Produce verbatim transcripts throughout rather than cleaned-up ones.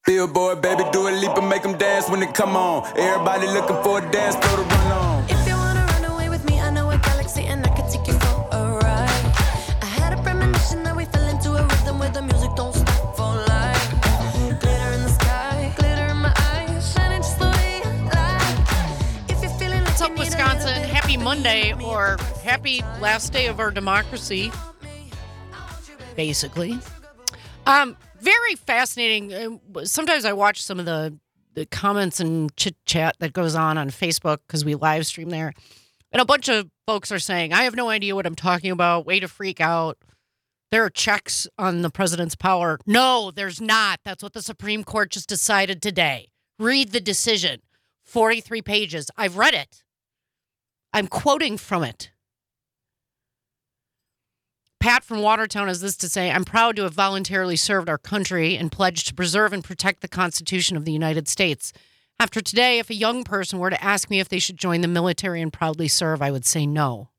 Billboard, baby, do a leap and make them dance when they come on. Everybody looking for a dance floor to run on. If you wanna run away with me, I know a galaxy and I can take you for a ride. I had a premonition that we fell into a rhythm where the music don't stop for life. Glitter in the sky, glitter in my eyes, shining just the way I like. If you're feeling like What's you up, need a Wisconsin? little bit Happy of Monday, me, or happy last day of our democracy, basically. Um, very fascinating. Uh, Sometimes I watch some of the, the comments and chit-chat that goes on on Facebook because we live stream there. And a bunch of folks are saying, I have no idea what I'm talking about. Way to freak out. There are checks on the president's power. No, there's not. That's what the Supreme Court just decided today. Read the decision. forty-three pages. I've read it. I'm quoting from it. Pat from Watertown has this to say, I'm proud to have voluntarily served our country and pledged to preserve and protect the Constitution of the United States. After today, if a young person were to ask me if they should join the military and proudly serve, I would say no.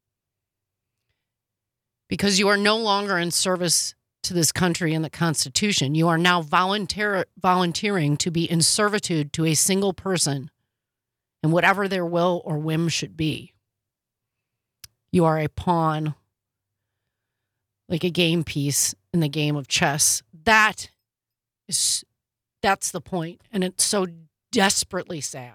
Because you are no longer in service to this country and the Constitution. You are now volunteer- volunteering to be in servitude to a single person and whatever their will or whim should be. You are a pawn, like a game piece in the game of chess. That is, that's the point, and it's so desperately sad.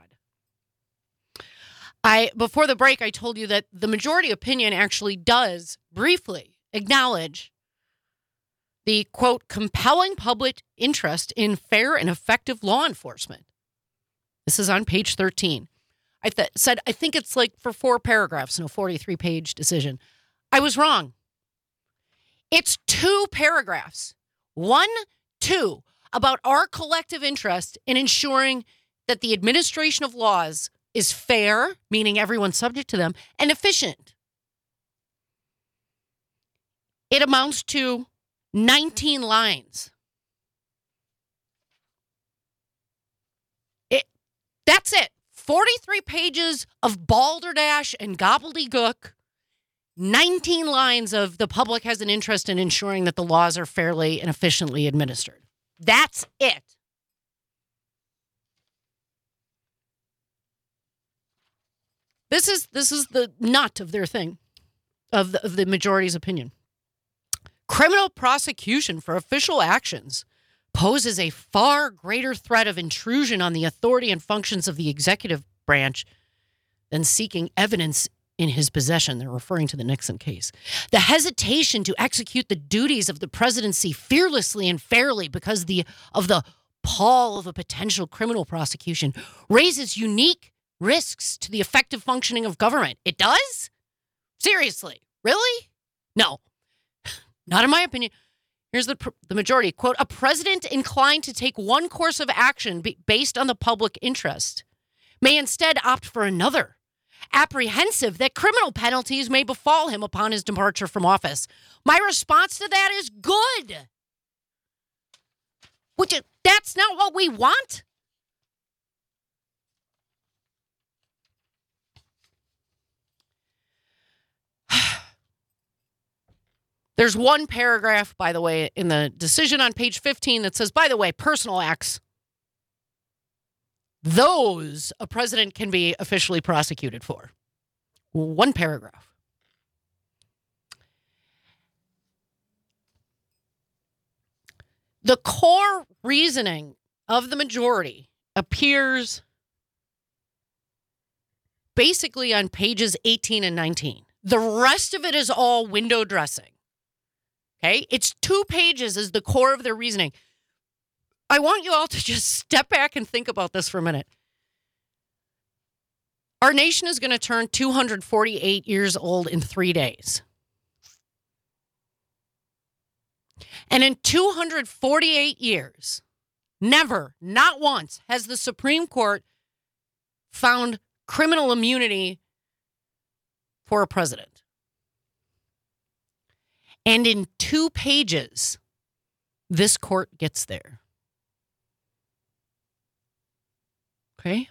I before the break, I told you that the majority opinion actually does briefly acknowledge the, quote, compelling public interest in fair and effective law enforcement. This is on page thirteen. I th- said, I think it's like for four paragraphs in a forty-three page decision. I was wrong. It's two paragraphs, one, two, about our collective interest in ensuring that the administration of laws is fair, meaning everyone's subject to them, and efficient. It amounts to nineteen lines. It, that's it. forty-three pages of balderdash and gobbledygook. nineteen lines of the public has an interest in ensuring that the laws are fairly and efficiently administered. That's it. This is this is the nut of their thing, of the, of the majority's opinion. Criminal prosecution for official actions poses a far greater threat of intrusion on the authority and functions of the executive branch than seeking evidence in his possession. They're referring to the Nixon case. The hesitation to execute the duties of the presidency fearlessly and fairly because the of the pall of a potential criminal prosecution raises unique risks to the effective functioning of government. It does? Seriously? Really? No. Not in my opinion. Here's the the majority. Quote, a president inclined to take one course of action be, based on the public interest may instead opt for another, apprehensive that criminal penalties may befall him upon his departure from office. My response to that is good. Which, that's not what we want. There's one paragraph, by the way, in the decision on page fifteen that says, by the way, personal acts, those a president can be officially prosecuted for. One paragraph. The core reasoning of the majority appears basically on pages eighteen and nineteen. The rest of it is all window dressing. Okay, it's two pages as the core of their reasoning. I want you all to just step back and think about this for a minute. Our nation is going to turn two hundred forty-eight years old in three days. And in two hundred forty-eight years, never, not once, has the Supreme Court found criminal immunity for a president. And in two pages, this court gets there. Okay?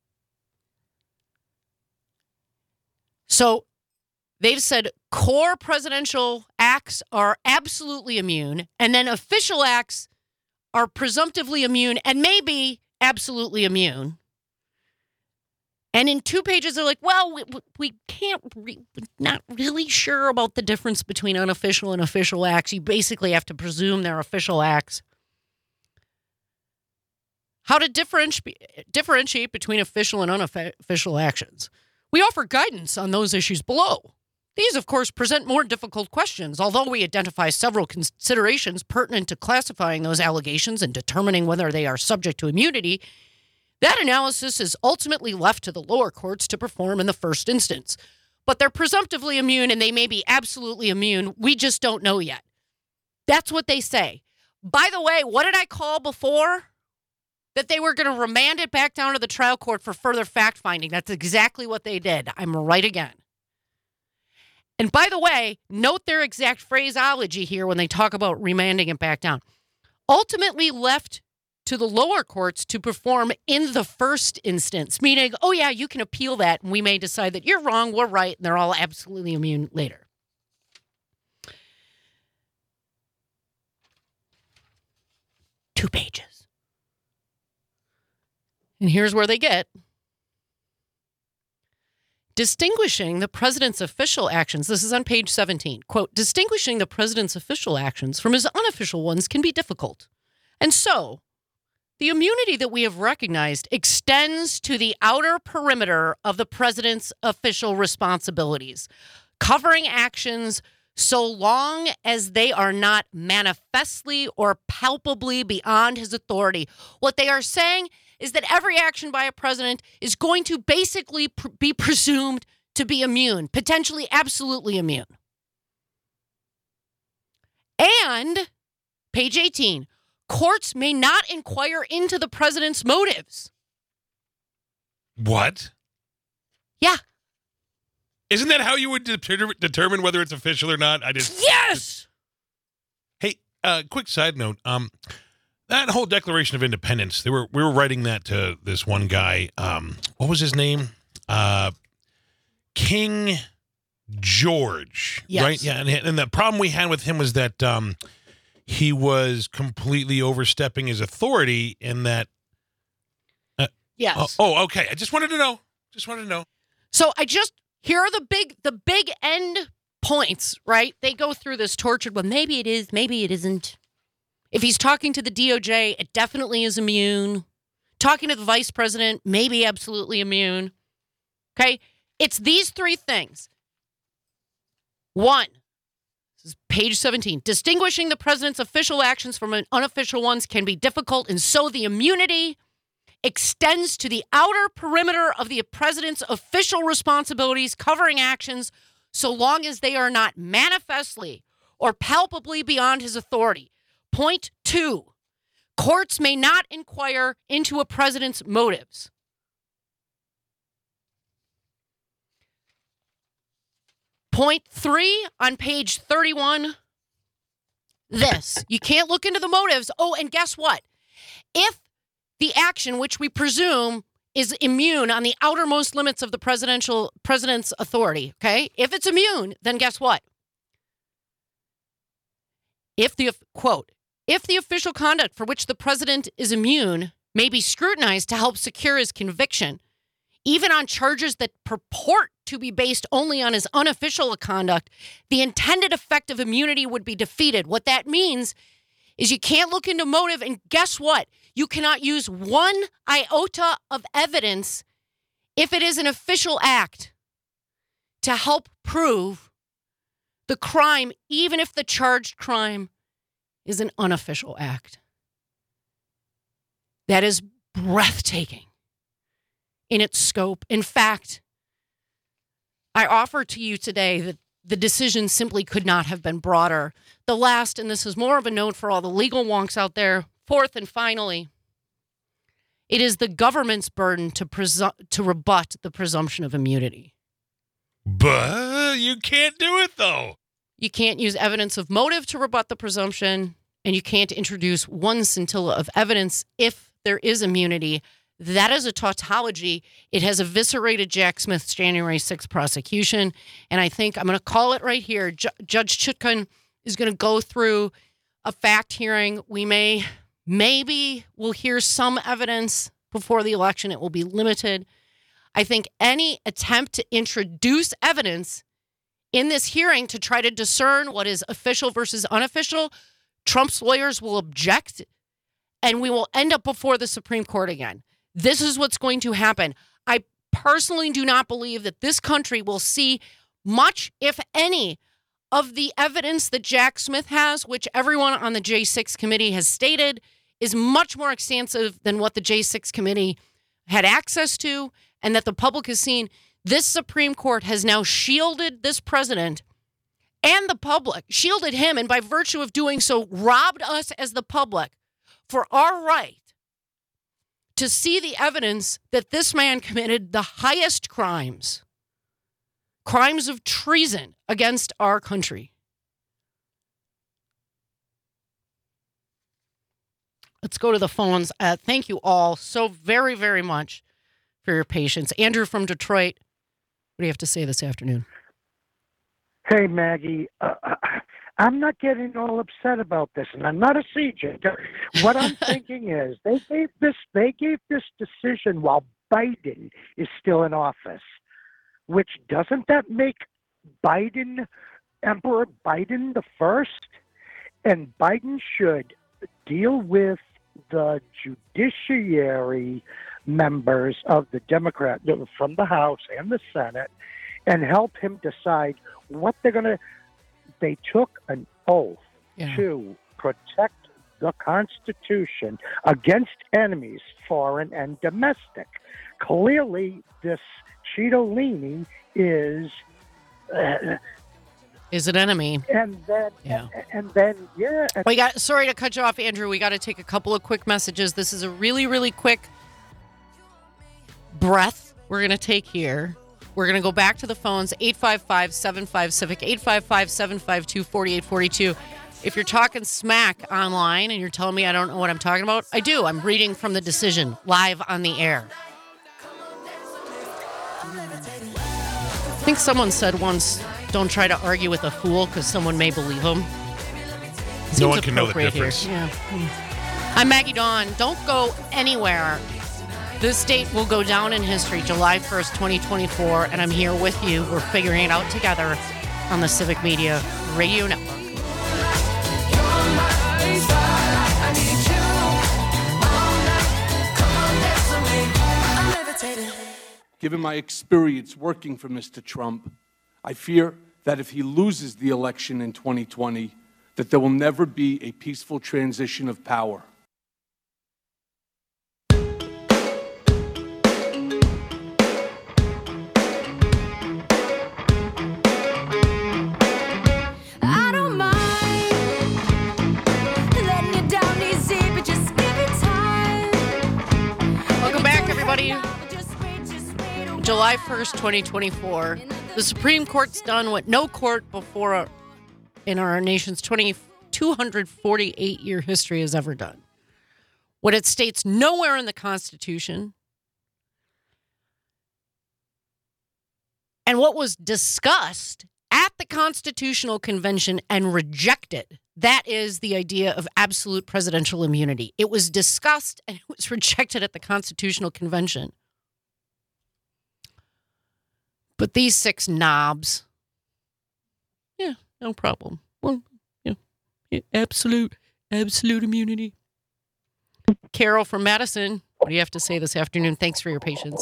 So they've said core presidential acts are absolutely immune, and then official acts are presumptively immune and maybe absolutely immune. And in two pages, they're like, well, we, we can't, re- we're not really sure about the difference between unofficial and official acts. You basically have to presume they're official acts. How to differentiate, differentiate between official and unofficial actions. We offer guidance on those issues below. These, of course, present more difficult questions, although we identify several considerations pertinent to classifying those allegations and determining whether they are subject to immunity. That analysis is ultimately left to the lower courts to perform in the first instance. But they're presumptively immune and they may be absolutely immune. We just don't know yet. That's what they say. By the way, what did I call before? That they were going to remand it back down to the trial court for further fact-finding. That's exactly what they did. I'm right again. And by the way, note their exact phraseology here when they talk about remanding it back down. Ultimately left to the lower courts to perform in the first instance, meaning, oh yeah, you can appeal that and we may decide that you're wrong, we're right, and they're all absolutely immune later. Two pages. And here's where they get. Distinguishing the president's official actions, this is on page seventeen, quote, distinguishing the president's official actions from his unofficial ones can be difficult. And so, the immunity that we have recognized extends to the outer perimeter of the president's official responsibilities, covering actions so long as they are not manifestly or palpably beyond his authority. What they are saying is that every action by a president is going to basically pr- be presumed to be immune, potentially absolutely immune. And, page eighteen, courts may not inquire into the president's motives. What? Yeah. Isn't that how you would de- determine whether it's official or not? I just Yes! Hey, uh, quick side note. Um, that whole Declaration of Independence, they were we were writing that to this one guy. Um, what was his name? Uh, King George. Yes. Right? Yeah. And, and the problem we had with him was that um, he was completely overstepping his authority in that. Uh, Yes. oh, oh, okay. I just wanted to know. Just wanted to know. So I just, here are the big, the big end points, right? They go through this tortured, well, maybe it is, maybe it isn't. If he's talking to the D O J, it definitely is immune. Talking to the vice president, maybe absolutely immune. Okay? It's these three things. One, this is page seventeen. Distinguishing the president's official actions from unofficial ones can be difficult, and so the immunity extends to the outer perimeter of the president's official responsibilities covering actions so long as they are not manifestly or palpably beyond his authority. Point two, courts may not inquire into a president's motives. Point three on page thirty-one, this. You can't look into the motives. Oh, and guess what? If the action, which we presume is immune on the outermost limits of the presidential president's authority, okay? If it's immune, then guess what? If the, quote, if the official conduct for which the president is immune may be scrutinized to help secure his conviction, even on charges that purport to be based only on his unofficial conduct, the intended effect of immunity would be defeated. What that means is you can't look into motive, and guess what? You cannot use one iota of evidence if it is an official act to help prove the crime, even if the charged crime is an unofficial act. That is breathtaking in its scope. In fact, I offer to you today that the decision simply could not have been broader. The last, and this is more of a note for all the legal wonks out there, fourth and finally, it is the government's burden to presu- to rebut the presumption of immunity. But you can't do it, though. You can't use evidence of motive to rebut the presumption, and you can't introduce one scintilla of evidence if there is immunity. That is a tautology. It has eviscerated Jack Smith's January sixth prosecution, and I think I'm going to call it right here. Ju- Judge Chutkan is going to go through a fact hearing. We may Maybe we'll hear some evidence before the election. It will be limited. I think any attempt to introduce evidence in this hearing to try to discern what is official versus unofficial, Trump's lawyers will object, and we will end up before the Supreme Court again. This is what's going to happen. I personally do not believe that this country will see much, if any, of the evidence that Jack Smith has, which everyone on the J six committee has stated is much more extensive than what the J six committee had access to, and that the public has seen. This Supreme Court has now shielded this president and the public, shielded him, and by virtue of doing so, robbed us as the public for our right to see the evidence that this man committed the highest crimes, crimes of treason against our country. Let's go to the phones. Uh, thank you all so very, very much for your patience. Andrew from Detroit, what do you have to say this afternoon? Hey, Maggie. Uh, I'm not getting all upset about this, and I'm not a C J. What I'm thinking is they gave this they gave this decision while Biden is still in office, which doesn't that make Biden, Emperor Biden the first? And Biden should deal with the judiciary members of the Democrat from the House and the Senate and help him decide what they're going to. They took an oath Yeah. to protect the Constitution against enemies, foreign and domestic. Clearly, this Cittadini is, uh, Is an enemy. and then, Yeah. and then, yeah. and- We got. Sorry to cut you off, Andrew. We got to take a couple of quick messages. This is a really, really quick breath we're going to take here. We're going to go back to the phones, eight five five, seven five, Civic, eight five five, seven five two, four eight four two. If you're talking smack online and you're telling me I don't know what I'm talking about, I do. I'm reading from the decision live on the air. I think someone said once, don't try to argue with a fool because someone may believe him. Seems No one can know the appropriate here. difference. Yeah. Hmm. I'm Maggie Dawn. Don't go anywhere. This date will go down in history, July first, twenty twenty-four, and I'm here with you. We're figuring it out together on the Civic Media Radio Network. Given my experience working for Mister Trump, I fear that if he loses the election in twenty twenty, that there will never be a peaceful transition of power. I don't mind letting you down easy, but just give it time. Welcome back, everybody. Just wait, just wait a July first, twenty twenty-four. The Supreme Court's done what no court before in our nation's two hundred forty-eight year history has ever done. What it states nowhere in the Constitution, and what was discussed at the Constitutional Convention and rejected. That is the idea of absolute presidential immunity. It was discussed and it was rejected at the Constitutional Convention. But these six knobs, yeah, no problem. Well, yeah, yeah, absolute, absolute immunity. Carol from Madison, what do you have to say this afternoon? Thanks for your patience.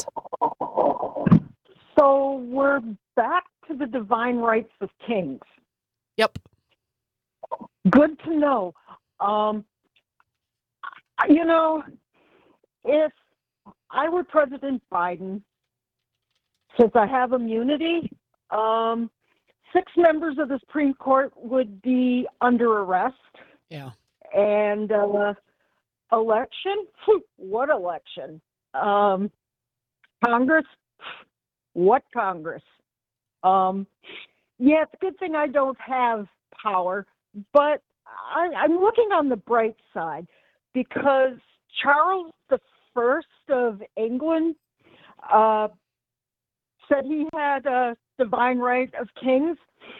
So we're back to the divine rights of kings. Yep. Good to know. Um, you know, if I were President Biden, since I have immunity, um, six members of the Supreme Court would be under arrest. Yeah. And uh, election? What election? Um, Congress? What Congress? Um, yeah, it's a good thing I don't have power, but I, I'm looking on the bright side because Charles the First of England uh, said he had a divine right of kings.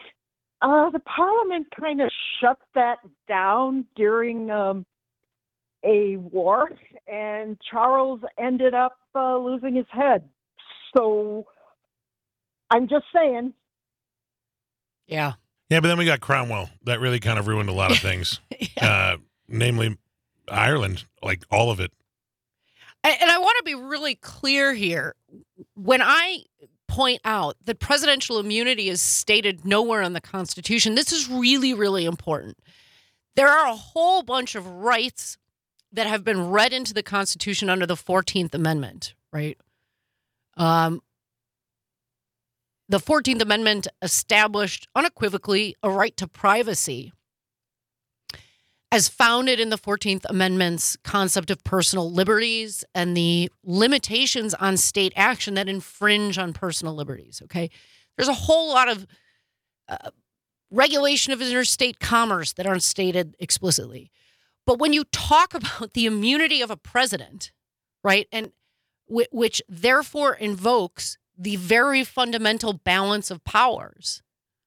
Uh, the Parliament kind of shut that down during um, a war, and Charles ended up uh, losing his head. So I'm just saying. Yeah. Yeah, but then we got Cromwell. That really kind of ruined a lot of things, Yeah. uh, namely Ireland, like all of it. And and I want to be really clear here. When I point out that presidential immunity is stated nowhere in the Constitution, this is really, really important. There are a whole bunch of rights that have been read into the Constitution under the fourteenth Amendment, right? Um, the fourteenth Amendment established unequivocally a right to privacy as founded in the fourteenth Amendment's concept of personal liberties and the limitations on state action that infringe on personal liberties, okay? There's a whole lot of uh, regulation of interstate commerce that aren't stated explicitly. But when you talk about the immunity of a president, right, and w- which therefore invokes the very fundamental balance of powers,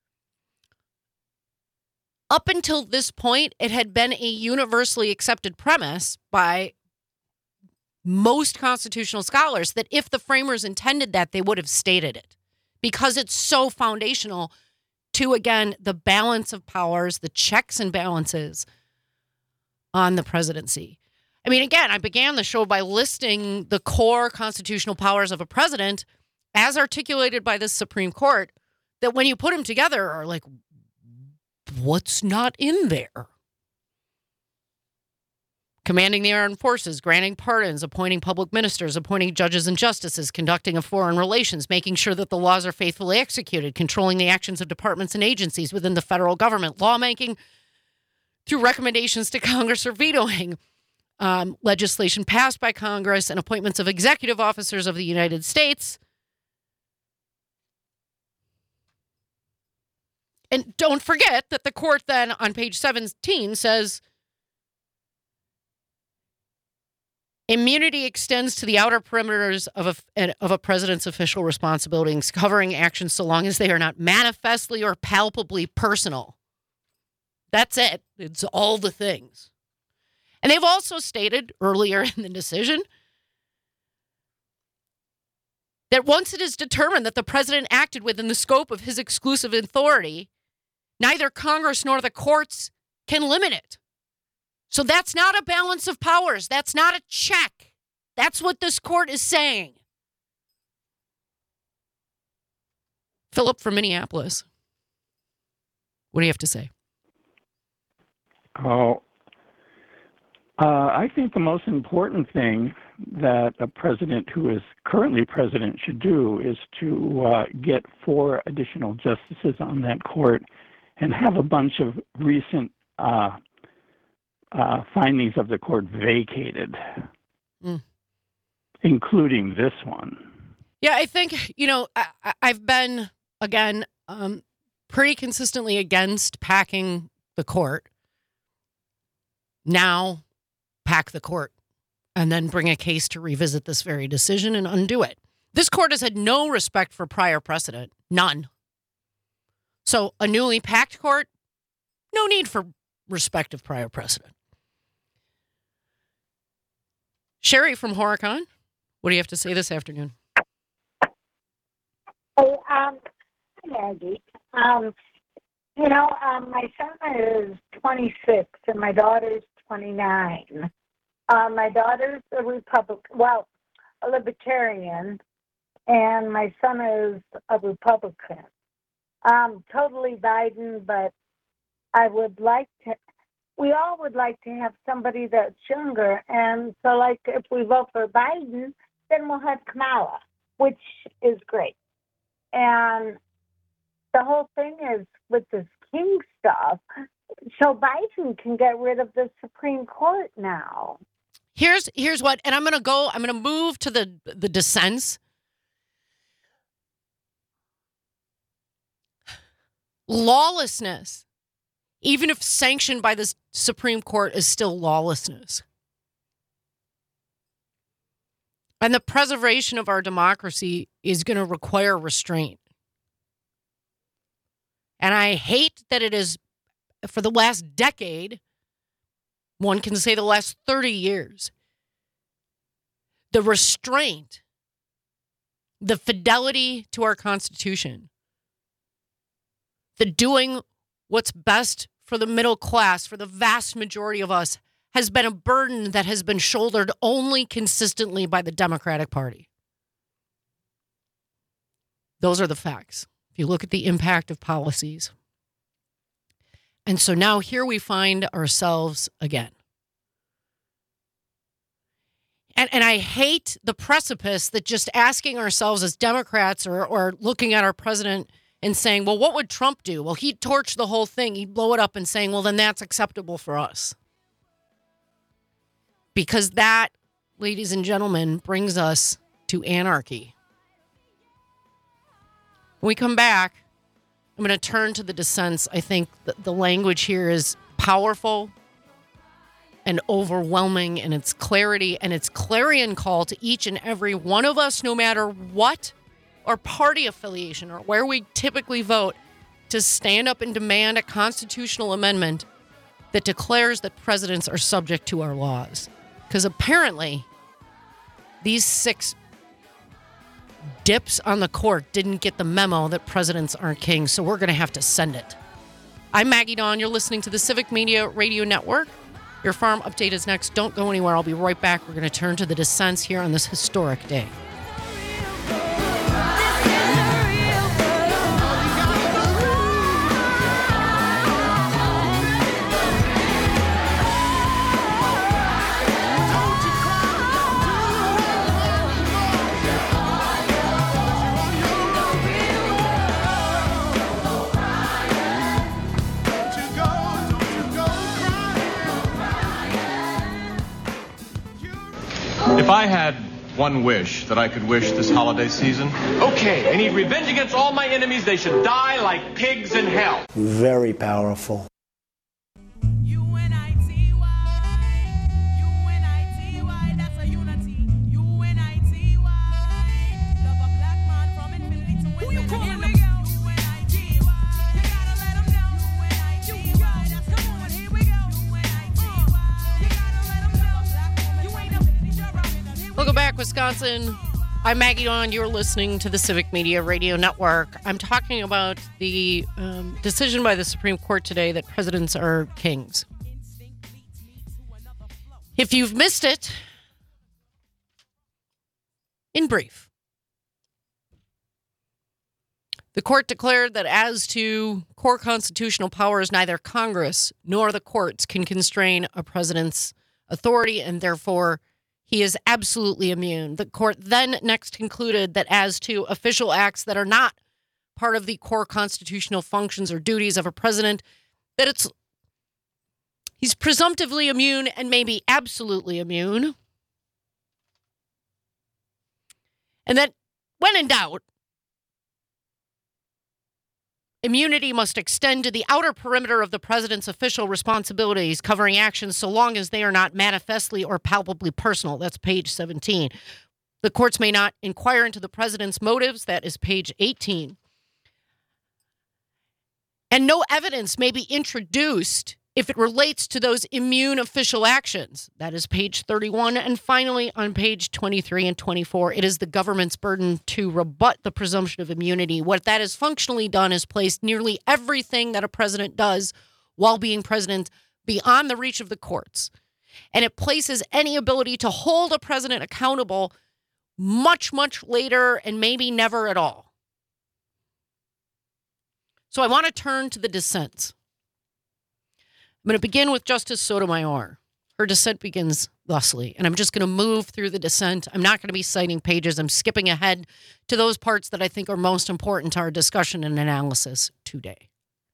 up until this point, it had been a universally accepted premise by most constitutional scholars that if the framers intended that, they would have stated it because it's so foundational to, again, the balance of powers, the checks and balances on the presidency. I mean, again, I began the show by listing the core constitutional powers of a president as articulated by the Supreme Court that when you put them together are like, what's not in there? Commanding the armed forces, granting pardons, appointing public ministers, appointing judges and justices, conducting of foreign relations, making sure that the laws are faithfully executed, controlling the actions of departments and agencies within the federal government, lawmaking through recommendations to Congress or vetoing um, legislation passed by Congress, and appointments of executive officers of the United States. And don't forget that the court then on page seventeen says, immunity extends to the outer perimeters of a, of a president's official responsibilities, covering actions so long as they are not manifestly or palpably personal. That's it. It's all the things. And they've also stated earlier in the decision that once it is determined that the president acted within the scope of his exclusive authority, neither Congress nor the courts can limit it. So that's not a balance of powers. That's not a check. That's what this court is saying. Philip from Minneapolis, what do you have to say? Oh, uh, I think the most important thing that a president who is currently president should do is to uh, get four additional justices on that court and have a bunch of recent uh, uh, findings of the court vacated, mm. including this one. Yeah, I think, you know, I, I've been, again, um, pretty consistently against packing the court. Now, pack the court and then bring a case to revisit this very decision and undo it. This court has had no respect for prior precedent, none. So a newly packed court, no need for respect of prior precedent. Sherry from Horicon, what do you have to say this afternoon? Oh, um, Maggie, um, you know, um, my son is twenty-six and my daughter's twenty-nine. Uh, my daughter's a Republican, well, a Libertarian, and my son is a Republican. Um, totally Biden, but I would like to, we all would like to have somebody that's younger. And so, like, if we vote for Biden, then we'll have Kamala, which is great. And the whole thing is with this King stuff, so Biden can get rid of the Supreme Court now. Here's here's what, and I'm going to go, I'm going to move to the the dissents. Lawlessness, even if sanctioned by the Supreme Court, is still lawlessness. And the preservation of our democracy is going to require restraint. And I hate that it is, for the last decade, One can say the last thirty years. The restraint, the fidelity to our Constitution, the doing what's best for the middle class, for the vast majority of us, has been a burden that has been shouldered only consistently by the Democratic Party. Those are the facts. If you look at the impact of policies. And so now here we find ourselves again. And and I hate the precipice that just asking ourselves as Democrats or or looking at our president and saying, well, what would Trump do? Well, he'd torch the whole thing. He'd blow it up and saying, well, then that's acceptable for us. Because that, ladies and gentlemen, brings us to anarchy. When we come back, I'm going to turn to the dissents. I think the, the language here is powerful and overwhelming in its clarity and its clarion call to each and every one of us, no matter what our party affiliation or where we typically vote, to stand up and demand a constitutional amendment that declares that presidents are subject to our laws. Because apparently these six dips on the court didn't get the memo that presidents aren't kings, so we're going to have to send it. I'm Maggie Dawn. You're listening to the Civic Media Radio Network. Your farm update is next. Don't go anywhere. I'll be right back. We're going to turn to the dissents here on this historic day. If I had one wish that I could wish this holiday season. Okay, I need revenge against all my enemies. They should die like pigs in hell. Very powerful. Welcome back, Wisconsin. I'm Maggie Dawn. You're listening to the Civic Media Radio Network. I'm talking about the um, decision by the Supreme Court today that presidents are kings. If you've missed it, in brief, the court declared that as to core constitutional powers, neither Congress nor the courts can constrain a president's authority, and therefore he is absolutely immune. The court then next concluded that as to official acts that are not part of the core constitutional functions or duties of a president, that it's he's presumptively immune and maybe absolutely immune. And that when in doubt, immunity must extend to the outer perimeter of the president's official responsibilities, covering actions so long as they are not manifestly or palpably personal. That's page seventeen. The courts may not inquire into the president's motives. That is page eighteen. And no evidence may be introduced if it relates to those immune official actions. That is page thirty-one. And finally, on page twenty-three and twenty-four, it is the government's burden to rebut the presumption of immunity. What that has functionally done is placed nearly everything that a president does while being president beyond the reach of the courts. And it places any ability to hold a president accountable much, much later and maybe never at all. So I want to turn to the dissents. I'm going to begin with Justice Sotomayor. Her dissent begins thusly, and I'm just going to move through the dissent. I'm not going to be citing pages. I'm skipping ahead to those parts that I think are most important to our discussion and analysis today.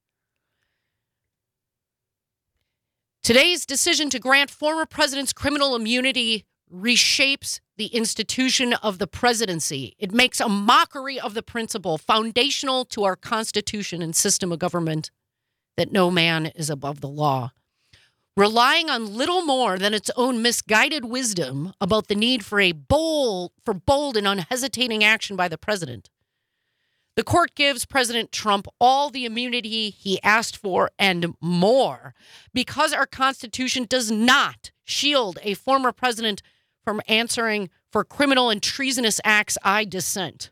Today's decision to grant former presidents criminal immunity reshapes the institution of the presidency. It makes a mockery of the principle foundational to our Constitution and system of government that no man is above the law. Relying on little more than its own misguided wisdom about the need for a bold, for bold and unhesitating action by the president, The court gives President Trump all the immunity he asked for and more because our Constitution does not shield a former president from answering for criminal and treasonous acts. I dissent.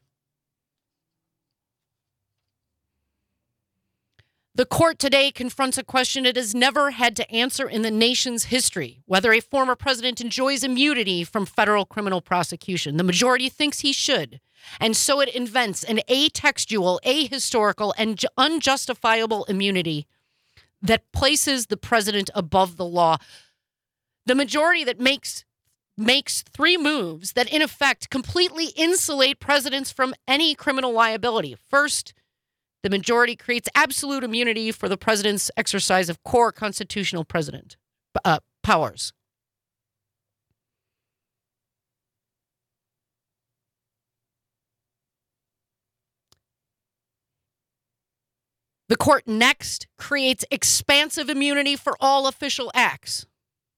The court today confronts a question it has never had to answer in the nation's history, whether a former president enjoys immunity from federal criminal prosecution. The majority thinks he should, and so it invents an atextual, ahistorical, and unjustifiable immunity that places the president above the law. The majority that makes makes three moves that, in effect, completely insulate presidents from any criminal liability. First, the majority creates absolute immunity for the president's exercise of core constitutional president uh, powers. The court next creates expansive immunity for all official acts.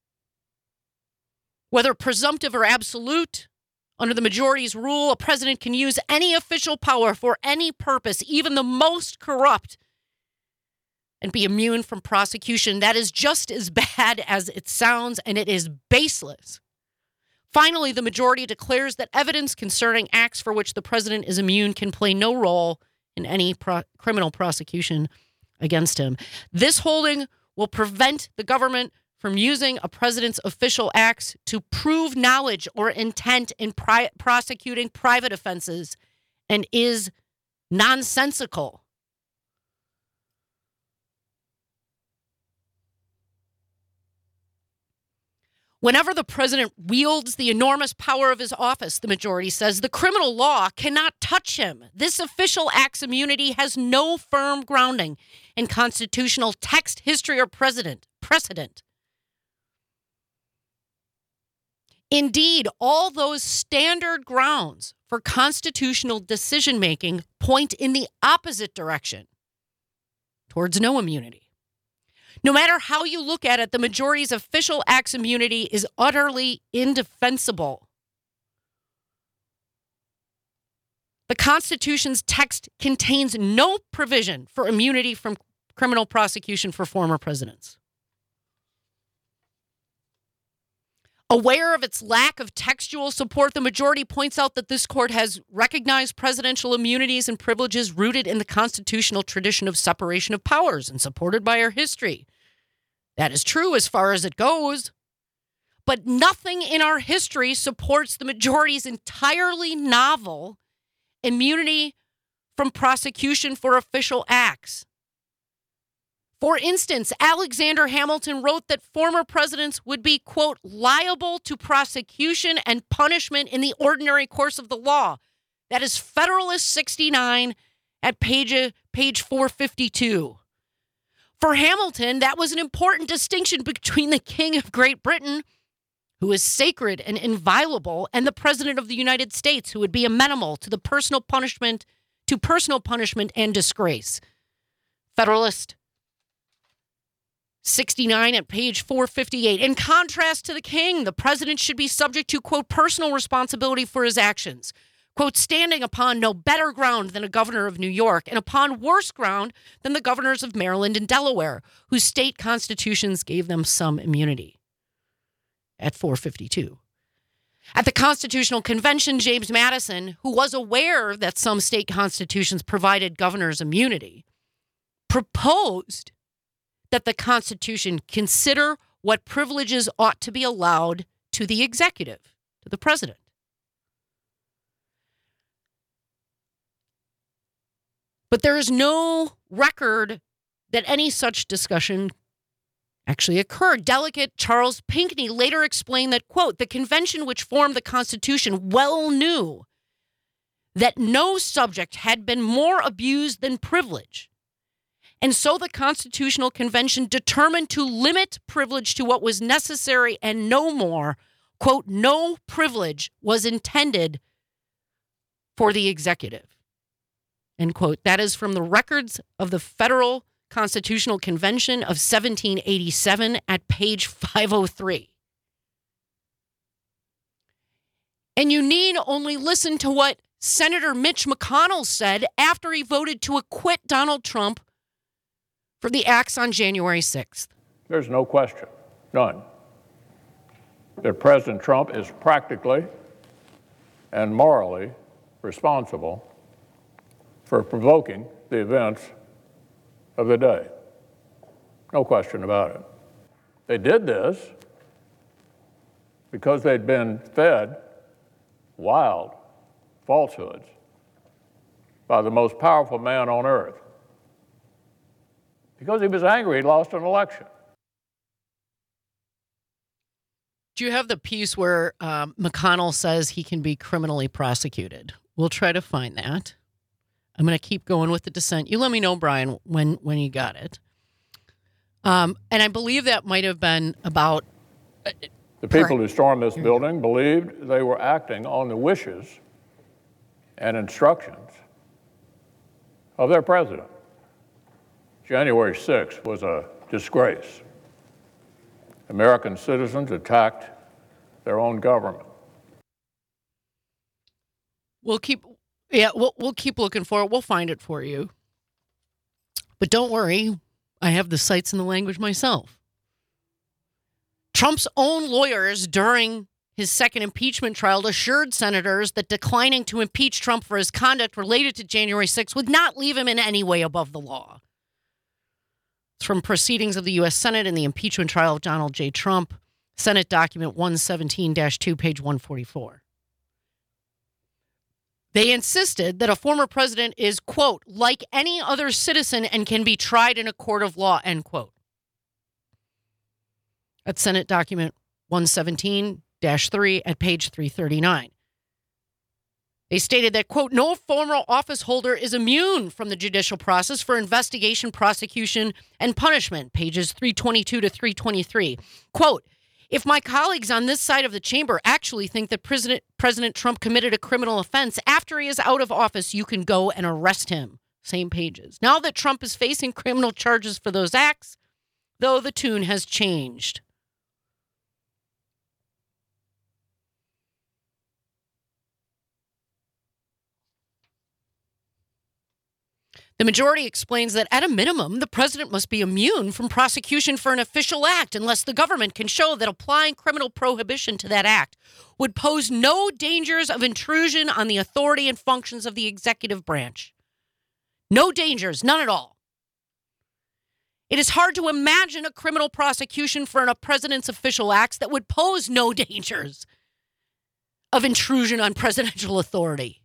Whether presumptive or absolute, under the majority's rule, a president can use any official power for any purpose, even the most corrupt, and be immune from prosecution. That is just as bad as it sounds, and it is baseless. Finally, the majority declares that evidence concerning acts for which the president is immune can play no role in any pro- criminal prosecution against him. This holding will prevent the government from using a president's official acts to prove knowledge or intent in pri- prosecuting private offenses and is nonsensical. Whenever the president wields the enormous power of his office, the majority says, the criminal law cannot touch him. This official acts immunity has no firm grounding in constitutional text, history, or precedent. precedent. Indeed, all those standard grounds for constitutional decision-making point in the opposite direction, towards no immunity. No matter how you look at it, the majority's official acts immunity is utterly indefensible. The Constitution's text contains no provision for immunity from criminal prosecution for former presidents. Aware of its lack of textual support, the majority points out that this court has recognized presidential immunities and privileges rooted in the constitutional tradition of separation of powers and supported by our history. That is true as far as it goes. But nothing in our history supports the majority's entirely novel immunity from prosecution for official acts. For instance, Alexander Hamilton wrote that former presidents would be, quote, liable to prosecution and punishment in the ordinary course of the law. That is Federalist sixty-nine at page, page four fifty-two. For Hamilton, that was an important distinction between the King of Great Britain, who is sacred and inviolable, and the President of the United States, who would be amenable to the personal punishment, to personal punishment and disgrace. Federalist sixty-nine at page four fifty-eight. In contrast to the king, the president should be subject to, quote, personal responsibility for his actions, quote, standing upon no better ground than a governor of New York and upon worse ground than the governors of Maryland and Delaware, whose state constitutions gave them some immunity, at four fifty-two. At the Constitutional Convention, James Madison, who was aware that some state constitutions provided governors immunity, proposed that the Constitution consider what privileges ought to be allowed to the executive, to the president. But there is no record that any such discussion actually occurred. Delegate Charles Pinckney later explained that, quote, the convention which formed the Constitution well knew that no subject had been more abused than privilege. And so the Constitutional Convention determined to limit privilege to what was necessary and no more. Quote, no privilege was intended for the executive. End quote. That is from the records of the Federal Constitutional Convention of seventeen eighty-seven at page five oh three. And you need only listen to what Senator Mitch McConnell said after he voted to acquit Donald Trump for the acts on January sixth. There's no question, none, that President Trump is practically and morally responsible for provoking the events of the day. No question about it. They did this because they'd been fed wild falsehoods by the most powerful man on earth. Because he was angry he'd lost an election. Do you have the piece where um, McConnell says he can be criminally prosecuted? We'll try to find that. I'm going to keep going with the dissent. You let me know, Brian, when, when you got it. Um, and I believe that might have been about... Uh, the people who stormed this building believed they were acting on the wishes and instructions of their president. January sixth was a disgrace. American citizens attacked their own government. We'll keep, yeah, we'll, we'll keep looking for it. We'll find it for you. But don't worry, I have the sites and the language myself. Trump's own lawyers during his second impeachment trial assured senators that declining to impeach Trump for his conduct related to January sixth would not leave him in any way above the law. It's from Proceedings of the U S Senate in the impeachment trial of Donald J. Trump, Senate document one seventeen dash two, page one forty-four. They insisted that a former president is, quote, like any other citizen and can be tried in a court of law, end quote. That's Senate document one seventeen dash three at page three thirty-nine. They stated that, quote, no former office holder is immune from the judicial process for investigation, prosecution, and punishment, pages three twenty-two to three twenty-three. Quote, if my colleagues on this side of the chamber actually think that President, President Trump committed a criminal offense after he is out of office, you can go and arrest him. Same pages. Now that Trump is facing criminal charges for those acts, though, the tune has changed. The majority explains that at a minimum, the president must be immune from prosecution for an official act unless the government can show that applying criminal prohibition to that act would pose no dangers of intrusion on the authority and functions of the executive branch. No dangers, none at all. It is hard to imagine a criminal prosecution for a president's official acts that would pose no dangers of intrusion on presidential authority.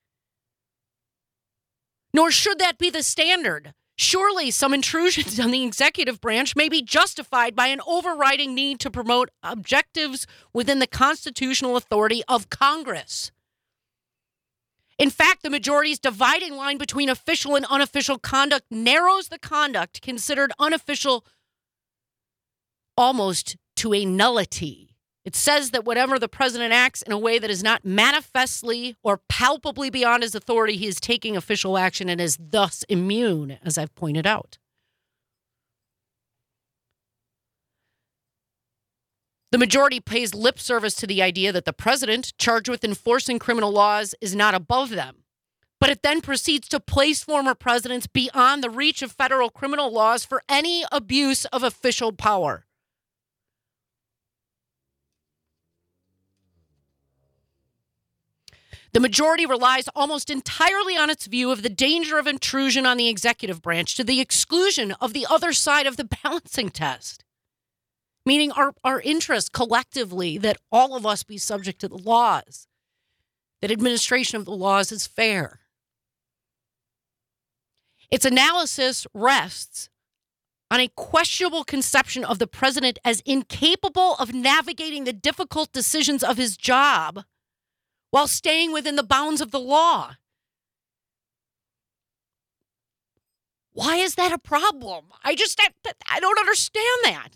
Nor should that be the standard. Surely some intrusions on the executive branch may be justified by an overriding need to promote objectives within the constitutional authority of Congress. In fact, the majority's dividing line between official and unofficial conduct narrows the conduct considered unofficial almost to a nullity. It says that whenever the president acts in a way that is not manifestly or palpably beyond his authority, he is taking official action and is thus immune, as I've pointed out. The majority pays lip service to the idea that the president, charged with enforcing criminal laws, is not above them. But it then proceeds to place former presidents beyond the reach of federal criminal laws for any abuse of official power. The majority relies almost entirely on its view of the danger of intrusion on the executive branch to the exclusion of the other side of the balancing test, meaning our, our interest collectively that all of us be subject to the laws, that administration of the laws is fair. Its analysis rests on a questionable conception of the president as incapable of navigating the difficult decisions of his job while staying within the bounds of the law. Why is that a problem? I just, I, I don't understand that.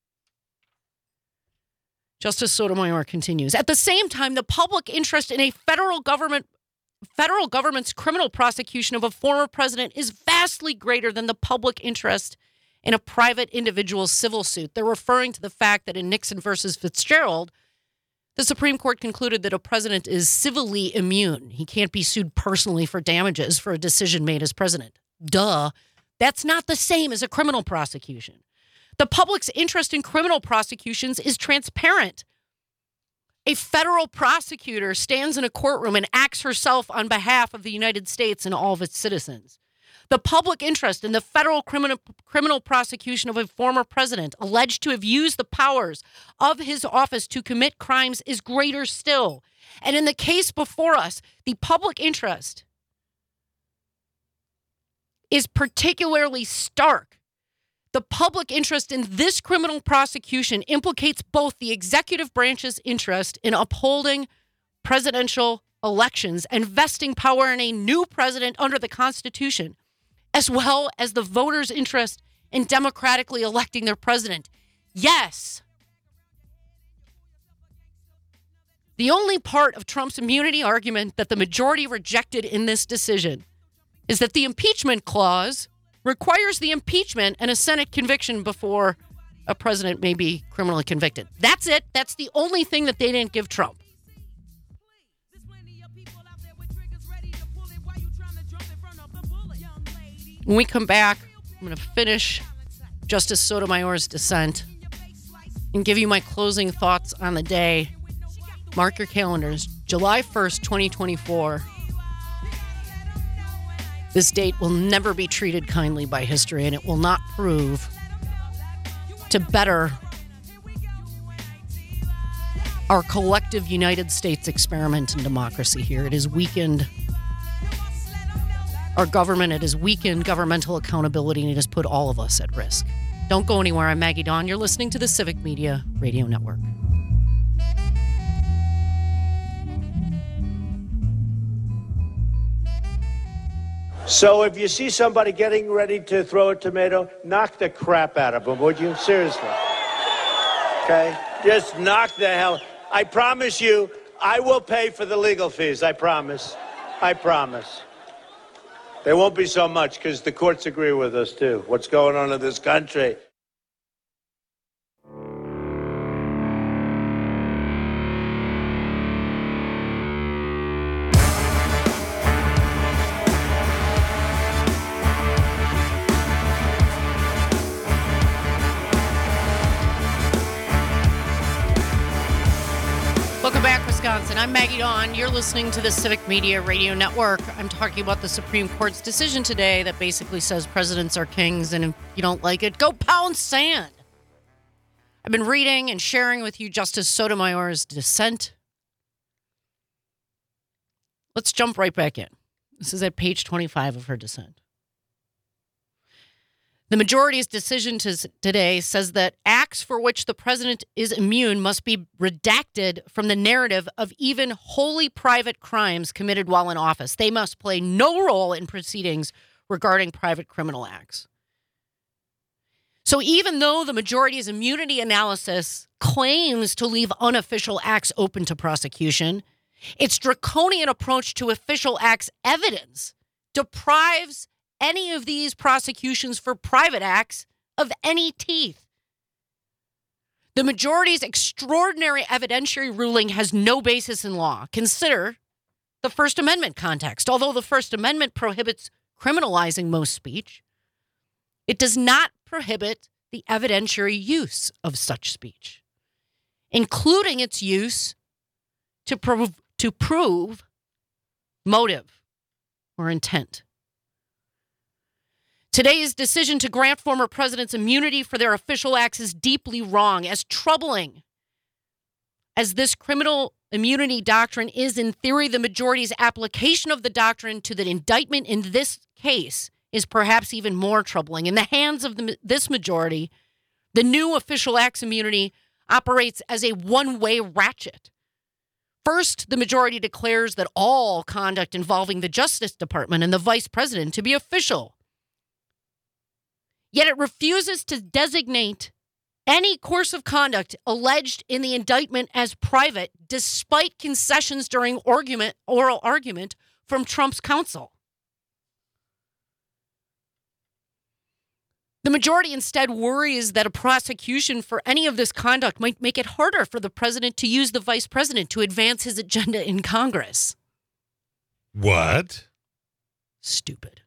Justice Sotomayor continues. At the same time, the public interest in a federal government, federal government's criminal prosecution of a former president is vastly greater than the public interest in a private individual's civil suit. They're referring to the fact that in Nixon versus Fitzgerald, The Supreme Court concluded that a president is civilly immune. He can't be sued personally for damages for a decision made as president. Duh. That's not the same as a criminal prosecution. The public's interest in criminal prosecutions is transparent. A federal prosecutor stands in a courtroom and acts herself on behalf of the United States and all of its citizens. The public interest in the federal criminal, criminal prosecution of a former president alleged to have used the powers of his office to commit crimes is greater still. And in the case before us, the public interest is particularly stark. The public interest in this criminal prosecution implicates both the executive branch's interest in upholding presidential elections and vesting power in a new president under the Constitution, as well as the voters' interest in democratically electing their president. Yes. The only part of Trump's immunity argument that the majority rejected in this decision is that the impeachment clause requires the impeachment and a Senate conviction before a president may be criminally convicted. That's it. That's the only thing that they didn't give Trump. When we come back, I'm going to finish Justice Sotomayor's dissent and give you my closing thoughts on the day. Mark your calendars, July first, twenty twenty-four. This date will never be treated kindly by history, and it will not prove to better our collective United States experiment in democracy here. It has weakened our government. It has weakened governmental accountability, and it has put all of us at risk. Don't go anywhere. I'm Maggie Dawn. You're listening to the Civic Media Radio Network. So if you see somebody getting ready to throw a tomato, knock the crap out of them, would you? Seriously. Okay? Just knock the hell. I promise you, I will pay for the legal fees. I promise. I promise. There won't be so much because the courts agree with us, too. What's going on in this country? Welcome back, Wisconsin. I'm Maggie Dawn. You're listening to the Civic Media Radio Network. I'm talking about the Supreme Court's decision today that basically says presidents are kings, and if you don't like it, go pound sand. I've been reading and sharing with you Justice Sotomayor's dissent. Let's jump right back in. This is at page twenty-five of her dissent. The majority's decision to, today says that acts for which the president is immune must be redacted from the narrative of even wholly private crimes committed while in office. They must play no role in proceedings regarding private criminal acts. So even though the majority's immunity analysis claims to leave unofficial acts open to prosecution, its draconian approach to official acts evidence deprives any of these prosecutions for private acts of any teeth. The majority's extraordinary evidentiary ruling has no basis in law. Consider the First Amendment context. Although the First Amendment prohibits criminalizing most speech, it does not prohibit the evidentiary use of such speech, including its use to prove, to prove motive or intent. Today's decision to grant former presidents immunity for their official acts is deeply wrong. As troubling as this criminal immunity doctrine is in theory, the majority's application of the doctrine to the indictment in this case is perhaps even more troubling. In the hands of the, this majority, the new official acts immunity operates as a one-way ratchet. First, the majority declares that all conduct involving the Justice Department and the vice president to be official. Yet it refuses to designate any course of conduct alleged in the indictment as private, despite concessions during argument, oral argument from Trump's counsel. The majority instead worries that a prosecution for any of this conduct might make it harder for the president to use the vice president to advance his agenda in Congress. What? Stupid.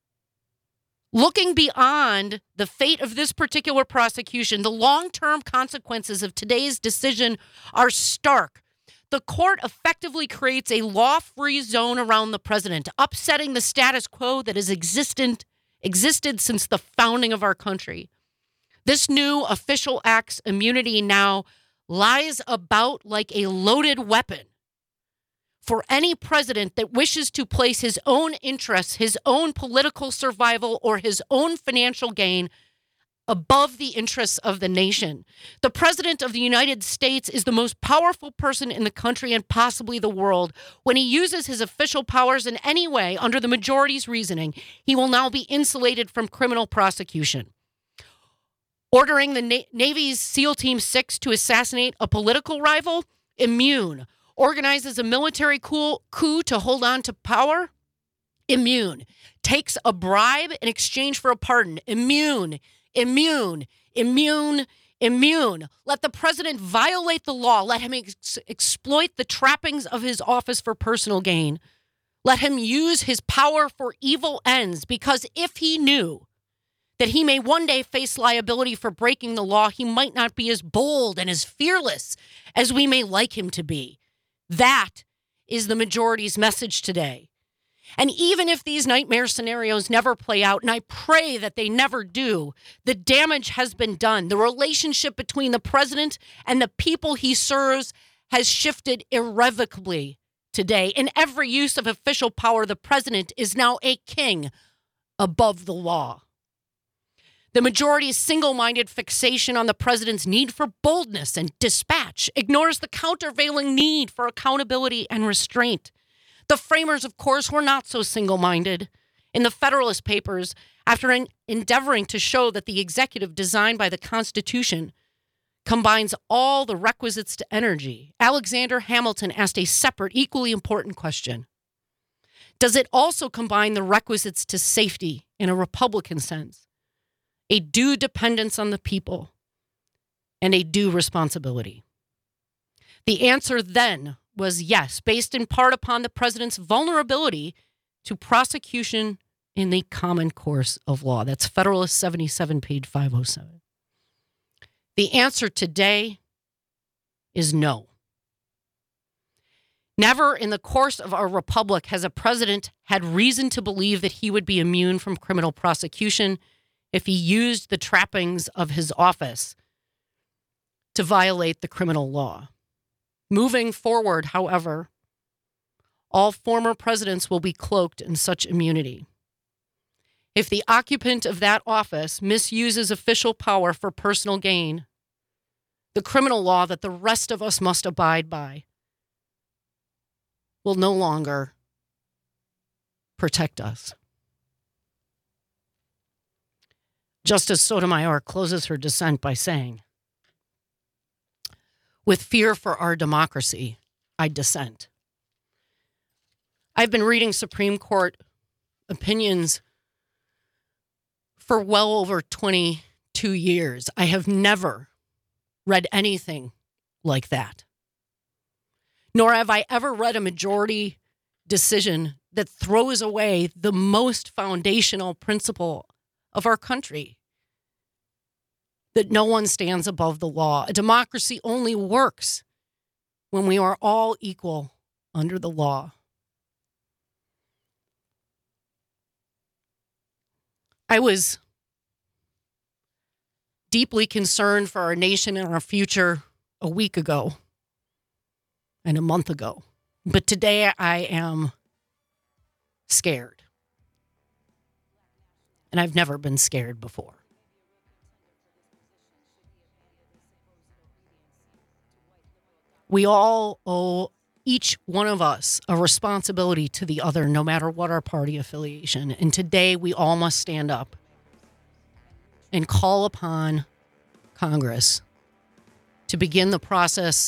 Looking beyond the fate of this particular prosecution, the long-term consequences of today's decision are stark. The court effectively creates a law-free zone around the president, upsetting the status quo that has existent, existed since the founding of our country. This new official acts immunity now lies about like a loaded weapon for any president that wishes to place his own interests, his own political survival, or his own financial gain above the interests of the nation. The president of the United States is the most powerful person in the country and possibly the world. When he uses his official powers in any way under the majority's reasoning, he will now be insulated from criminal prosecution. Ordering the Na- Navy's SEAL Team six to assassinate a political rival? Immune. Organizes a military coup, coup to hold on to power? Immune. Takes a bribe in exchange for a pardon? Immune. Immune, immune, immune. Let the president violate the law. Let him ex- exploit the trappings of his office for personal gain. Let him use his power for evil ends, because if he knew that he may one day face liability for breaking the law, he might not be as bold and as fearless as we may like him to be. That is the majority's message today. And even if these nightmare scenarios never play out, and I pray that they never do, the damage has been done. The relationship between the president and the people he serves has shifted irrevocably today. In every use of official power, the president is now a king above the law. The majority's single-minded fixation on the president's need for boldness and dispatch ignores the countervailing need for accountability and restraint. The framers, of course, were not so single-minded. In the Federalist Papers, after en- endeavoring to show that the executive designed by the Constitution combines all the requisites to energy, Alexander Hamilton asked a separate, equally important question. Does it also combine the requisites to safety in a Republican sense, a due dependence on the people, and a due responsibility? The answer then was yes, based in part upon the president's vulnerability to prosecution in the common course of law. That's Federalist seventy-seven, page five oh seven. The answer today is no. Never in the course of our republic has a president had reason to believe that he would be immune from criminal prosecution if he used the trappings of his office to violate the criminal law. Moving forward, however, all former presidents will be cloaked in such immunity. If the occupant of that office misuses official power for personal gain, the criminal law that the rest of us must abide by will no longer protect us. Justice Sotomayor closes her dissent by saying, "With fear for our democracy, I dissent." I've been reading Supreme Court opinions for well over twenty-two years. I have never read anything like that. Nor have I ever read a majority decision that throws away the most foundational principle of our country, that no one stands above the law. A democracy only works when we are all equal under the law. I was deeply concerned for our nation and our future a week ago and a month ago. But today I am scared. And I've never been scared before. We all owe each one of us a responsibility to the other, no matter what our party affiliation. And today we all must stand up and call upon Congress to begin the process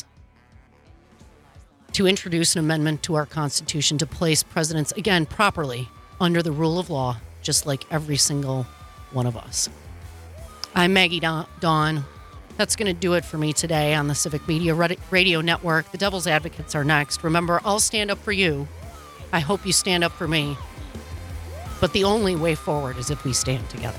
to introduce an amendment to our Constitution to place presidents, again, properly under the rule of law, just like every single one of us. I'm Maggie Dawn. That's going to do it for me today on the Civic Media Radio Network. The Devil's Advocates are next. Remember, I'll stand up for you. I hope you stand up for me. But the only way forward is if we stand together.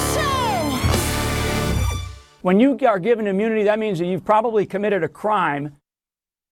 When you are given immunity, that means that you've probably committed a crime